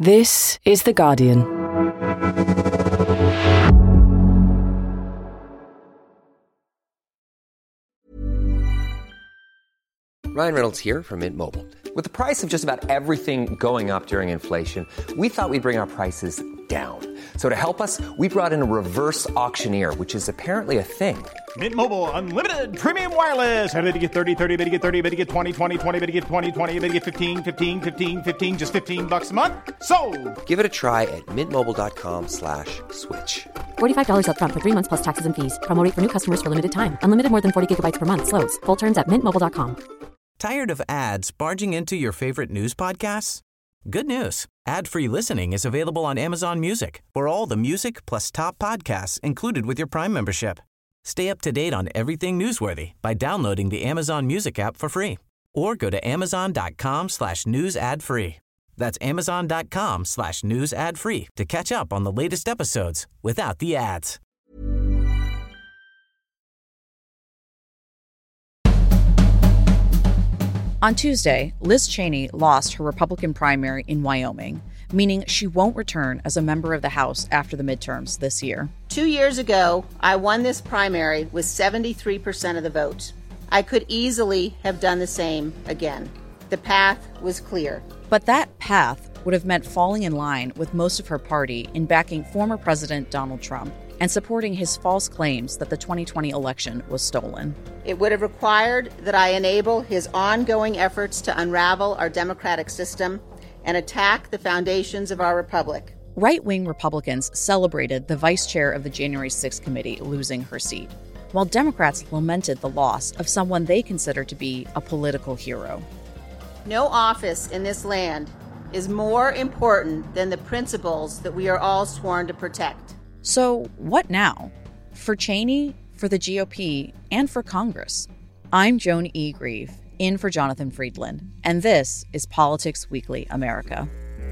This is The Guardian. Ryan Reynolds here from Mint Mobile. With the price of just about everything going up during inflation, we thought we'd bring our prices down. So to help us, we brought in a reverse auctioneer, which is apparently a thing. Mint Mobile Unlimited Premium Wireless. How to get 30, 30, bit to get 30, bit to get 20, 20, 20, bit to get 20, 20, bit to get 15, 15, 15, 15, just $15 a month? Sold! Give it a try at mintmobile.com/switch. $45 up front for 3 months plus taxes and fees. Promo rate for new customers for limited time. Unlimited more than 40 gigabytes per month. Slows full terms at mintmobile.com. Tired of ads barging into your favorite news podcasts? Good news. Ad-free listening is available on Amazon Music for all the music plus top podcasts included with your Prime membership. Stay up to date on everything newsworthy by downloading the Amazon Music app for free or go to amazon.com/news ad free. That's amazon.com/news ad free to catch up on the latest episodes without the ads. On Tuesday, Liz Cheney lost her Republican primary in Wyoming, meaning she won't return as a member of the House after the midterms this year. 2 years ago, I won this primary with 73% of the vote. I could easily have done the same again. The path was clear. But that path would have meant falling in line with most of her party in backing former President Donald Trump and supporting his false claims that the 2020 election was stolen. It would have required that I enable his ongoing efforts to unravel our democratic system and attack the foundations of our republic. Right-wing Republicans celebrated the vice chair of the January 6th committee losing her seat, while Democrats lamented the loss of someone they consider to be a political hero. No office in this land is more important than the principles that we are all sworn to protect. So what now? For Cheney, for the GOP, and for Congress. I'm Joan E. Grieve, in for Jonathan Friedland, and this is Politics Weekly America.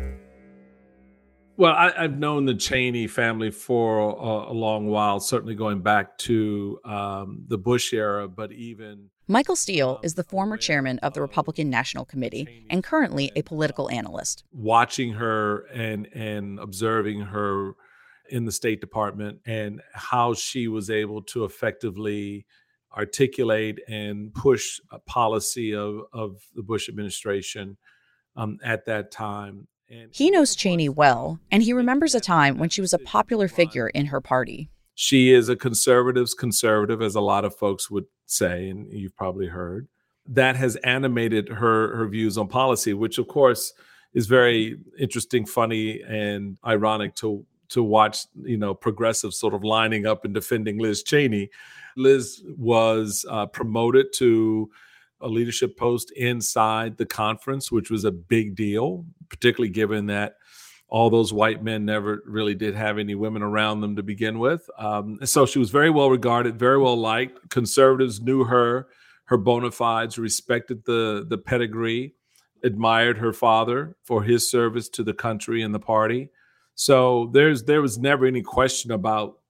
Well, I've known the Cheney family for a long while, certainly going back to the Bush era, but even... Michael Steele is the former chairman of the Republican National Committee and currently a political analyst. Watching her and observing her in the State Department and how she was able to effectively articulate and push a policy of the Bush administration at that time. And he knows Cheney well, and he remembers a time when she was a popular figure in her party. She is a conservative's conservative, as a lot of folks would say, and you've probably heard. That has animated her views on policy, which, of course, is very interesting, funny, and ironic to watch, progressives sort of lining up and defending Liz Cheney. Liz was promoted to a leadership post inside the conference, which was a big deal, particularly given that all those white men never really did have any women around them to begin with. So she was very well regarded, very well liked. Conservatives knew her bona fides, respected the pedigree, admired her father for his service to the country and the party. So there was never any question about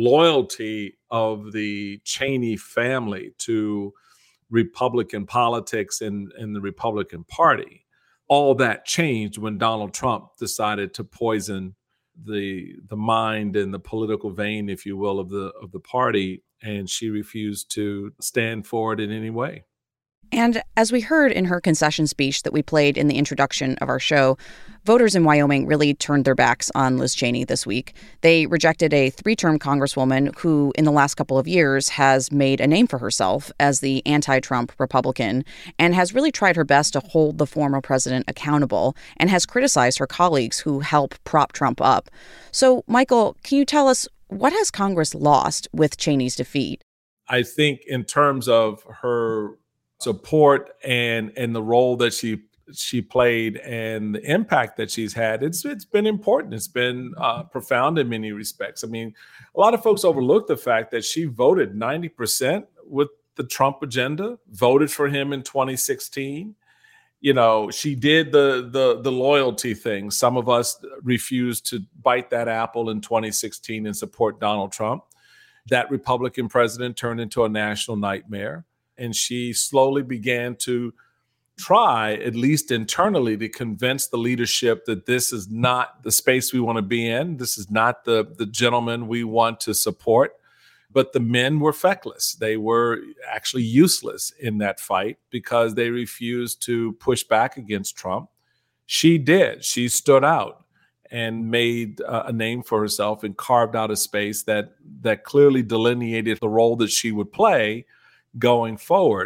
loyalty of the Cheney family to Republican politics and the Republican Party. All that changed when Donald Trump decided to poison the mind and the political vein, if you will, of the party, and she refused to stand for it in any way. And as we heard in her concession speech that we played in the introduction of our show, voters in Wyoming really turned their backs on Liz Cheney this week. They rejected a 3-term congresswoman who, in the last couple of years, has made a name for herself as the anti-Trump Republican and has really tried her best to hold the former president accountable and has criticized her colleagues who help prop Trump up. So, Michael, can you tell us, what has Congress lost with Cheney's defeat? I think in terms of her support and the role that she played and the impact that she's had, it's been important. It's been profound in many respects. I mean, a lot of folks overlook the fact that she voted 90% with the Trump agenda, voted for him in 2016. She did the loyalty thing. Some of us refused to bite that apple in 2016 and support Donald Trump. That Republican president turned into a national nightmare. And she slowly began to try, at least internally, to convince the leadership that this is not the space we want to be in. This is not the gentleman we want to support. But the men were feckless. They were actually useless in that fight because they refused to push back against Trump. She did. She stood out and made a name for herself and carved out a space that clearly delineated the role that she would play going forward.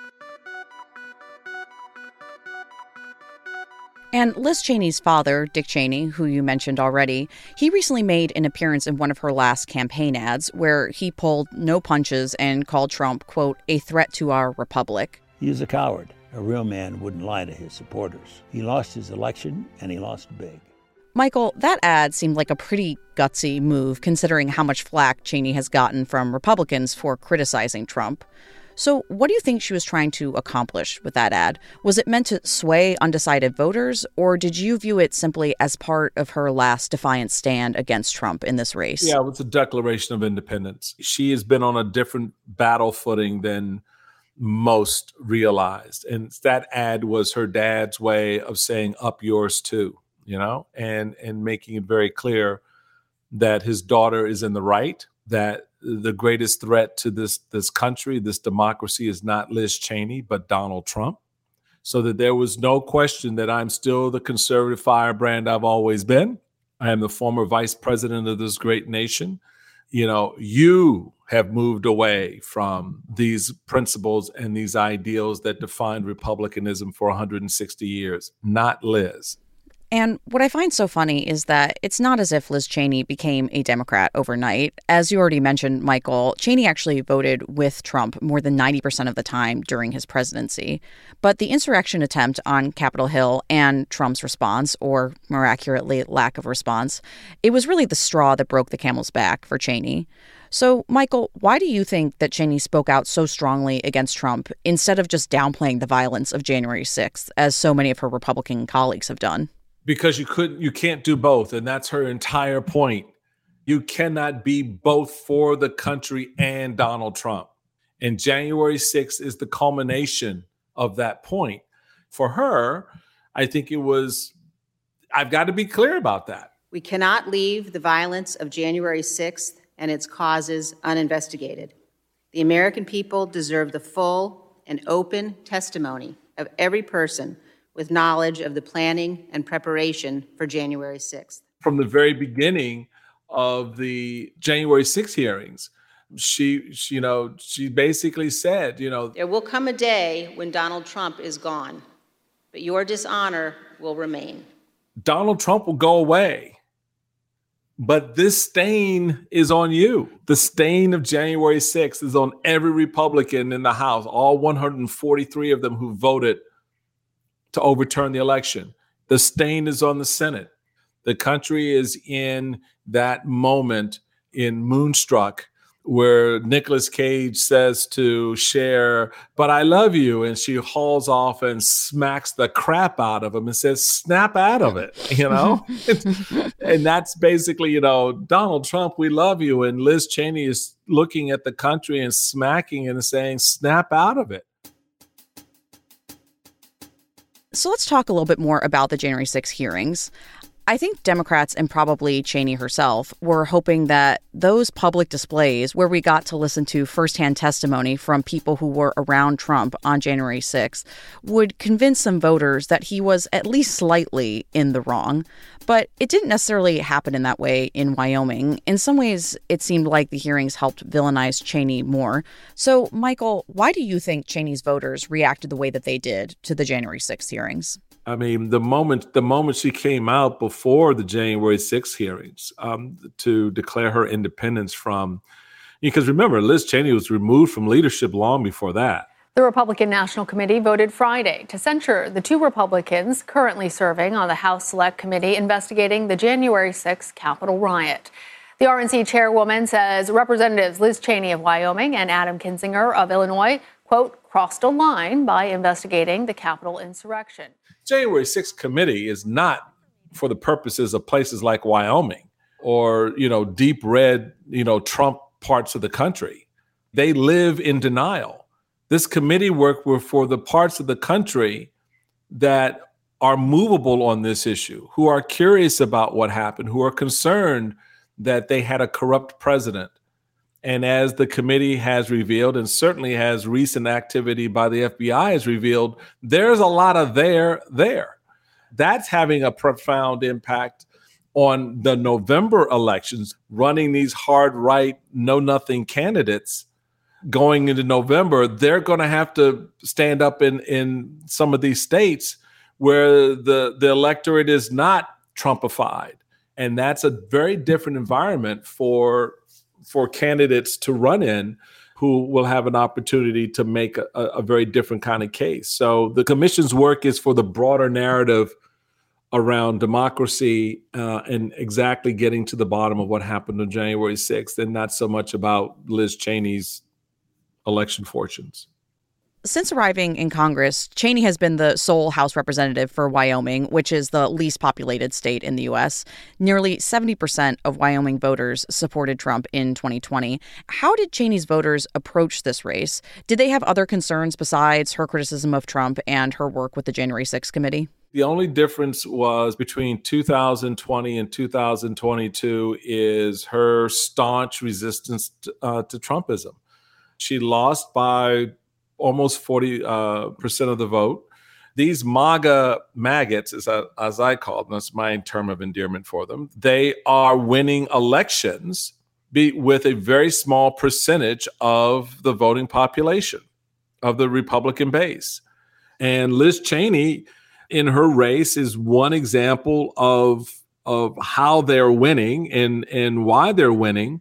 And Liz Cheney's father, Dick Cheney, who you mentioned already, he recently made an appearance in one of her last campaign ads where he pulled no punches and called Trump, quote, a threat to our republic. He is a coward. A real man wouldn't lie to his supporters. He lost his election, and he lost big. Michael, that ad seemed like a pretty gutsy move considering how much flack Cheney has gotten from Republicans for criticizing Trump. So what do you think she was trying to accomplish with that ad? Was it meant to sway undecided voters, or did you view it simply as part of her last defiant stand against Trump in this race? Yeah, it was a declaration of independence. She has been on a different battle footing than most realized. And that ad was her dad's way of saying, up yours too, and making it very clear that his daughter is in the right, that the greatest threat to this country, this democracy, is not Liz Cheney, but Donald Trump. So that there was no question that I'm still the conservative firebrand I've always been. I am the former vice president of this great nation. You have moved away from these principles and these ideals that defined republicanism for 160 years, not Liz. And what I find so funny is that it's not as if Liz Cheney became a Democrat overnight. As you already mentioned, Michael, Cheney actually voted with Trump more than 90% of the time during his presidency. But the insurrection attempt on Capitol Hill and Trump's response, or more accurately, lack of response, it was really the straw that broke the camel's back for Cheney. So, Michael, why do you think that Cheney spoke out so strongly against Trump instead of just downplaying the violence of January 6th, as so many of her Republican colleagues have done? Because you can't do both. And that's her entire point. You cannot be both for the country and Donald Trump. And January 6th is the culmination of that point. For her, I think I've got to be clear about that. We cannot leave the violence of January 6th and its causes uninvestigated. The American people deserve the full and open testimony of every person with knowledge of the planning and preparation for January 6th. From the very beginning of the January 6th hearings, she basically said, there will come a day when Donald Trump is gone, but your dishonor will remain. Donald Trump will go away, but this stain is on you. The stain of January 6th is on every Republican in the House, all 143 of them who voted to overturn the election. The stain is on the Senate. The country is in that moment in Moonstruck where Nicolas Cage says to Cher, but I love you. And she hauls off and smacks the crap out of him and says, snap out of it, And that's basically, Donald Trump, we love you. And Liz Cheney is looking at the country and smacking and saying, snap out of it. So let's talk a little bit more about the January 6th hearings. I think Democrats and probably Cheney herself were hoping that those public displays where we got to listen to firsthand testimony from people who were around Trump on January 6th would convince some voters that he was at least slightly in the wrong. But it didn't necessarily happen in that way in Wyoming. In some ways, it seemed like the hearings helped villainize Cheney more. So, Michael, why do you think Cheney's voters reacted the way that they did to the January 6th hearings? I mean, the moment she came out before the January 6th hearings to declare her independence from, because remember, Liz Cheney was removed from leadership long before that. The Republican National Committee voted Friday to censure the two Republicans currently serving on the House Select Committee investigating the January 6th Capitol riot. The RNC chairwoman says Representatives Liz Cheney of Wyoming and Adam Kinzinger of Illinois, quote, crossed a line by investigating the Capitol insurrection. January 6th committee is not for the purposes of places like Wyoming or, deep red, Trump parts of the country. They live in denial. This committee work were for the parts of the country that are movable on this issue, who are curious about what happened, who are concerned that they had a corrupt president. And as the committee has revealed, and certainly has recent activity by the FBI has revealed, there's a lot of there. That's having a profound impact on the November elections, running these hard right, know-nothing candidates going into November. They're going to have to stand up in some of these states where the electorate is not Trumpified. And that's a very different environment for candidates to run in who will have an opportunity to make a very different kind of case. So the commission's work is for the broader narrative around democracy and exactly getting to the bottom of what happened on January 6th, and not so much about Liz Cheney's election fortunes. Since arriving in Congress, Cheney has been the sole House representative for Wyoming, which is the least populated state in the U.S. Nearly 70% of Wyoming voters supported Trump in 2020. How did Cheney's voters approach this race? Did they have other concerns besides her criticism of Trump and her work with the January 6th committee? The only difference was between 2020 and 2022 is her staunch resistance to Trumpism. She lost by almost 40% of the vote. These maggots, as I call them, that's my term of endearment for them, they are winning elections with a very small percentage of the voting population, of the Republican base. And Liz Cheney, in her race, is one example of how they're winning and why they're winning.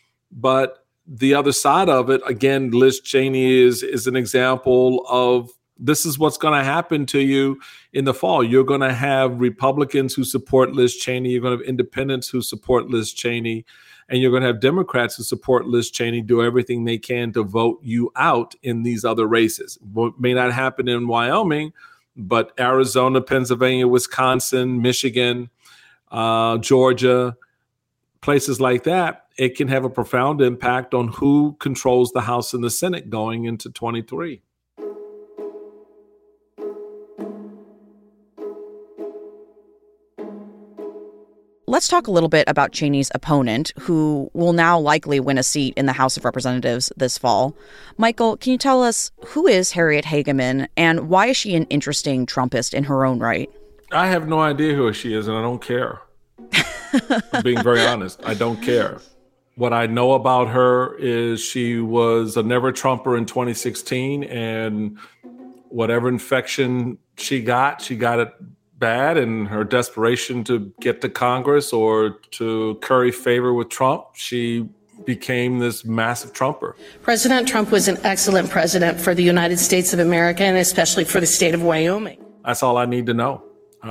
But the other side of it, again, Liz Cheney is an example of this is what's going to happen to you in the fall. You're going to have Republicans who support Liz Cheney. You're going to have independents who support Liz Cheney. And you're going to have Democrats who support Liz Cheney, do everything they can to vote you out in these other races. What may not happen in Wyoming, but Arizona, Pennsylvania, Wisconsin, Michigan, Georgia, places like that, it can have a profound impact on who controls the House and the Senate going into 23. Let's talk a little bit about Cheney's opponent, who will now likely win a seat in the House of Representatives this fall. Michael, can you tell us, who is Harriet Hageman, and why is she an interesting Trumpist in her own right? I have no idea who she is, and I don't care. I'm being very honest. I don't care. What I know about her is she was a never Trumper in 2016, and whatever infection she got it bad, and her desperation to get to Congress or to curry favor with Trump, she became this massive Trumper. President Trump was an excellent president for the United States of America, and especially for the state of Wyoming. That's all I need to know.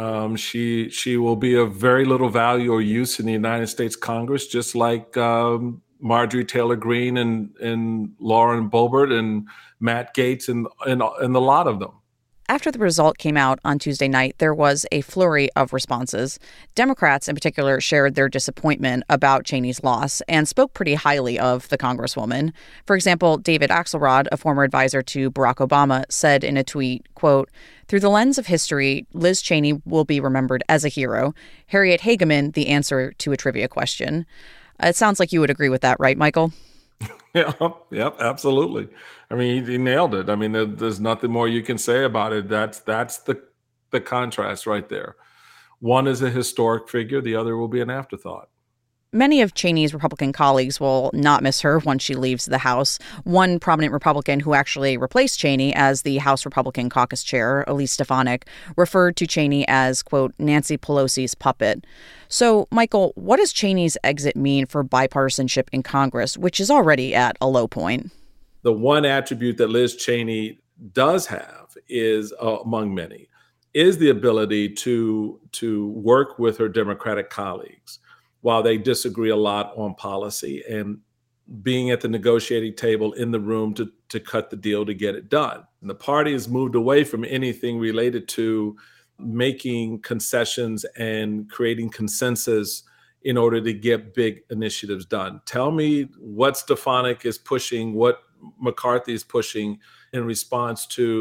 She will be of very little value or use in the United States Congress, just like Marjorie Taylor Greene and Lauren Boebert and Matt Gaetz and the lot of them. After the result came out on Tuesday night, there was a flurry of responses. Democrats in particular shared their disappointment about Cheney's loss and spoke pretty highly of the Congresswoman. For example, David Axelrod, a former advisor to Barack Obama, said in a tweet, quote, "Through the lens of history, Liz Cheney will be remembered as a hero. Harriet Hageman, the answer to a trivia question." It sounds like you would agree with that, right, Michael? Yeah, absolutely. I mean, he nailed it. I mean, there's nothing more you can say about it. That's the contrast right there. One is a historic figure. The other will be an afterthought. Many of Cheney's Republican colleagues will not miss her once she leaves the House. One prominent Republican who actually replaced Cheney as the House Republican Caucus Chair, Elise Stefanik, referred to Cheney as, quote, Nancy Pelosi's puppet. So, Michael, what does Cheney's exit mean for bipartisanship in Congress, which is already at a low point? The one attribute that Liz Cheney does have is, among many, is the ability to work with her Democratic colleagues while they disagree a lot on policy, and being at the negotiating table in the room to cut the deal to get it done. And the party has moved away from anything related to making concessions and creating consensus in order to get big initiatives done. Tell me what Stefanik is pushing, what McCarthy is pushing in response to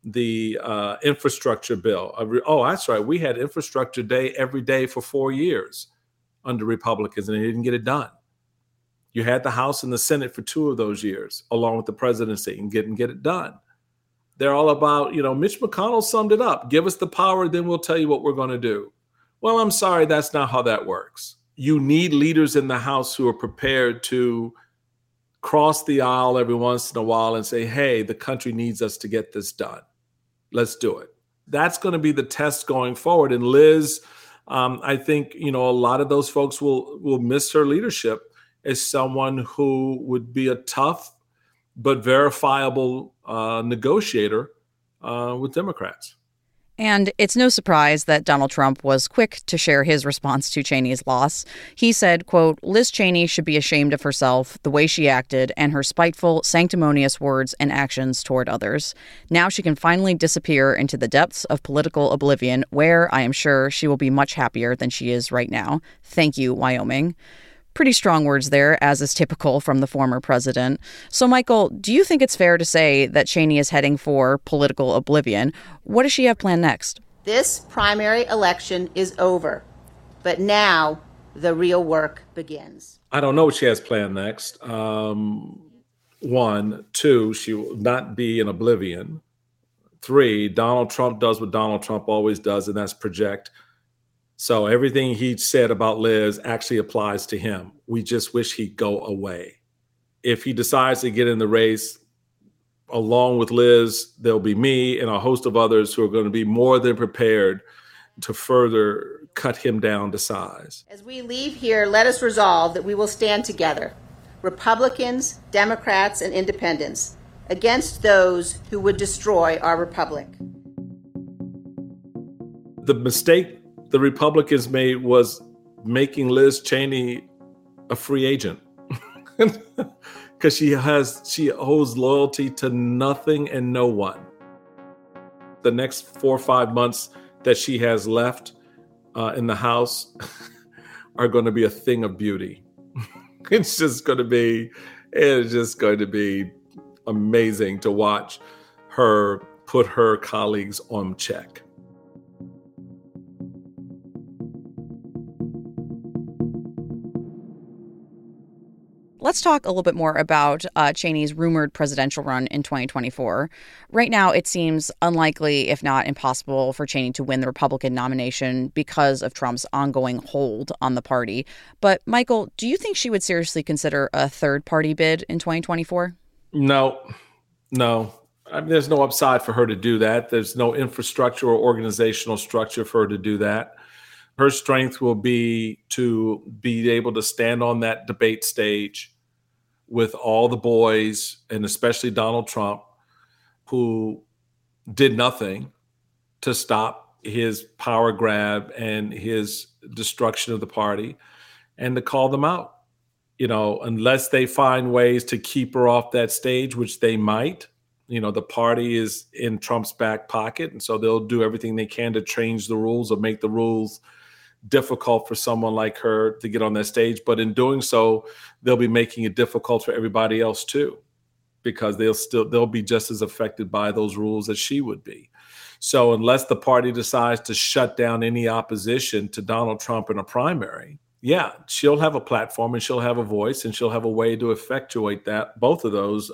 the infrastructure bill. Oh, that's right. We had infrastructure day every day for 4 years under Republicans, and they didn't get it done. You had the House and the Senate for 2 of those years, along with the presidency, and get it done. They're all about, Mitch McConnell summed it up. Give us the power, then we'll tell you what we're going to do. Well, I'm sorry, that's not how that works. You need leaders in the House who are prepared to cross the aisle every once in a while and say, hey, the country needs us to get this done. Let's do it. That's going to be the test going forward. And Liz, I think, a lot of those folks will miss her leadership as someone who would be a tough but verifiable negotiator with Democrats. And it's no surprise that Donald Trump was quick to share his response to Cheney's loss. He said, quote, Liz Cheney should be ashamed of herself, the way she acted, and her spiteful, sanctimonious words and actions toward others. Now she can finally disappear into the depths of political oblivion, where I am sure she will be much happier than she is right now. Thank you, Wyoming. Pretty strong words there, as is typical from the former president. So, Michael, do you think it's fair to say that Cheney is heading for political oblivion? What does she have planned next? This primary election is over, but now the real work begins. I don't know what she has planned next. 1, 2, she will not be in oblivion. 3, Donald Trump does what Donald Trump always does, and that's project. So everything he said about Liz actually applies to him. We just wish he'd go away. If he decides to get in the race, along with Liz, there'll be me and a host of others who are going to be more than prepared to further cut him down to size. As we leave here, let us resolve that we will stand together, Republicans, Democrats, and independents, against those who would destroy our republic. The mistake the Republicans made was making Liz Cheney a free agent because she owes loyalty to nothing and no one. The next 4 or 5 months that she has left in the House are going to be a thing of beauty. It's just going to be amazing to watch her put her colleagues on check. Let's talk a little bit more about Cheney's rumored presidential run in 2024. Right now, it seems unlikely, if not impossible, for Cheney to win the Republican nomination because of Trump's ongoing hold on the party. But, Michael, do you think she would seriously consider a third-party bid in 2024? No. I mean, there's no upside for her to do that. There's no infrastructure or organizational structure for her to do that. Her strength will be to be able to stand on that debate stage with all the boys, and especially Donald Trump, who did nothing to stop his power grab and his destruction of the party, and to call them out. Unless they find ways to keep her off that stage, which they might, the party is in Trump's back pocket, and so they'll do everything they can to change the rules or make the rules difficult for someone like her to get on that stage. But in doing so, they'll be making it difficult for everybody else too, because they'll be just as affected by those rules as she would be. So unless the party decides to shut down any opposition to Donald Trump in a primary, yeah, she'll have a platform and she'll have a voice and she'll have a way to effectuate that, both of those,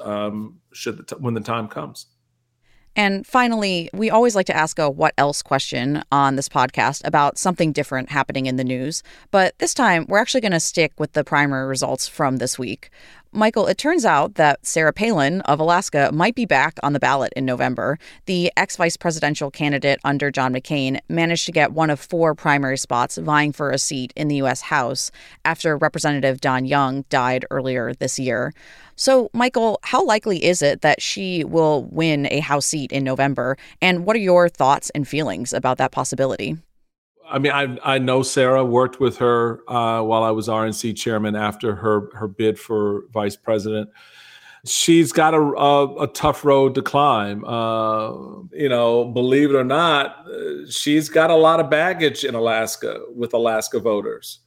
when the time comes. And finally, we always like to ask a what else question on this podcast about something different happening in the news. But this time, we're actually going to stick with the primary results from this week. Michael, it turns out that Sarah Palin of Alaska might be back on the ballot in November. The ex-vice presidential candidate under John McCain managed to get one of 4 primary spots vying for a seat in the U.S. House after Representative Don Young died earlier this year. So, Michael, how likely is it that she will win a House seat in November? And what are your thoughts and feelings about that possibility? I mean, I know Sarah, worked with her while I was RNC chairman after her bid for vice president. She's got a tough road to climb. Believe it or not, she's got a lot of baggage in Alaska with Alaska voters.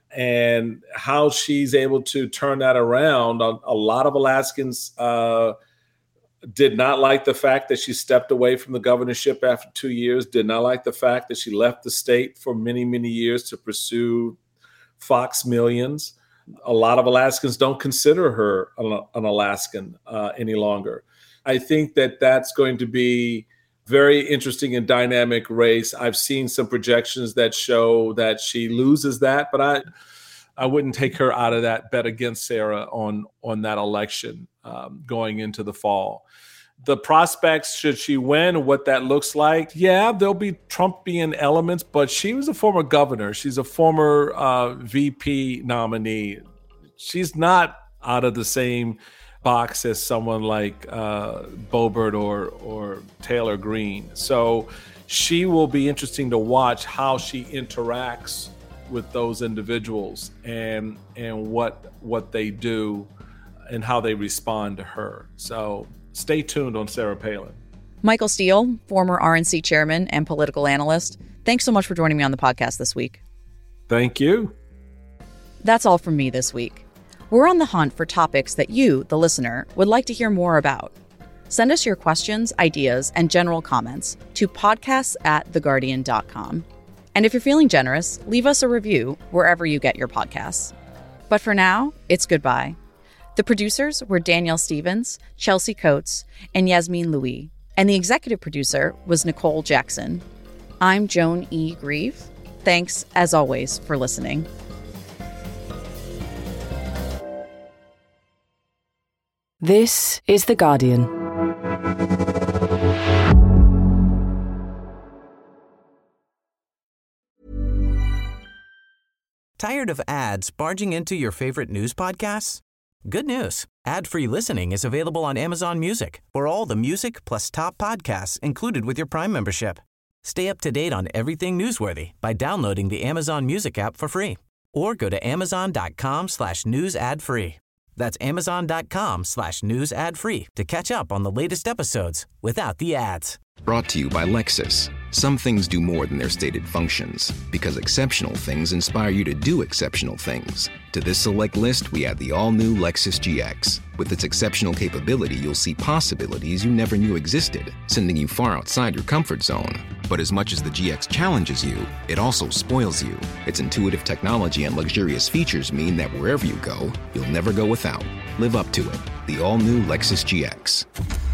And how she's able to turn that around, a lot of Alaskans Did not like the fact that she stepped away from the governorship after 2 years. Did not like the fact that she left the state for many, many years to pursue Fox Millions. A lot of Alaskans don't consider her an Alaskan any longer. I think that that's going to be very interesting and dynamic race. I've seen some projections that show that she loses that, but I wouldn't take her out of that bet against Sarah on that election going into the fall. The prospects, should she win, what that looks like, yeah, there'll be Trumpian elements, but she was a former governor. She's a former VP nominee. She's not out of the same box as someone like Boebert or Taylor Greene. So she will be interesting to watch how she interacts with those individuals and what they do and how they respond to her. So stay tuned on Sarah Palin. Michael Steele, former RNC chairman and political analyst, thanks so much for joining me on the podcast this week. Thank you. That's all from me this week. We're on the hunt for topics that you, the listener, would like to hear more about. Send us your questions, ideas, and general comments to podcasts@theguardian.com. And if you're feeling generous, leave us a review wherever you get your podcasts. But for now, it's goodbye. The producers were Danielle Stevens, Chelsea Coates, and Yasmin Louis, and the executive producer was Nicole Jackson. I'm Joan E. Grieve. Thanks, as always, for listening. This is The Guardian. Tired of ads barging into your favorite news podcasts? Good news. Ad-free listening is available on Amazon Music for all the music plus top podcasts included with your Prime membership. Stay up to date on everything newsworthy by downloading the Amazon Music app for free or go to amazon.com/news ad free. That's amazon.com/news ad free to catch up on the latest episodes without the ads. Brought to you by Lexus. Some things do more than their stated functions, because exceptional things inspire you to do exceptional things. To this select list, we add the all-new Lexus GX. With its exceptional capability, you'll see possibilities you never knew existed, sending you far outside your comfort zone. But as much as the GX challenges you, it also spoils you. Its intuitive technology and luxurious features mean that wherever you go, you'll never go without. Live up to it. The all-new Lexus GX.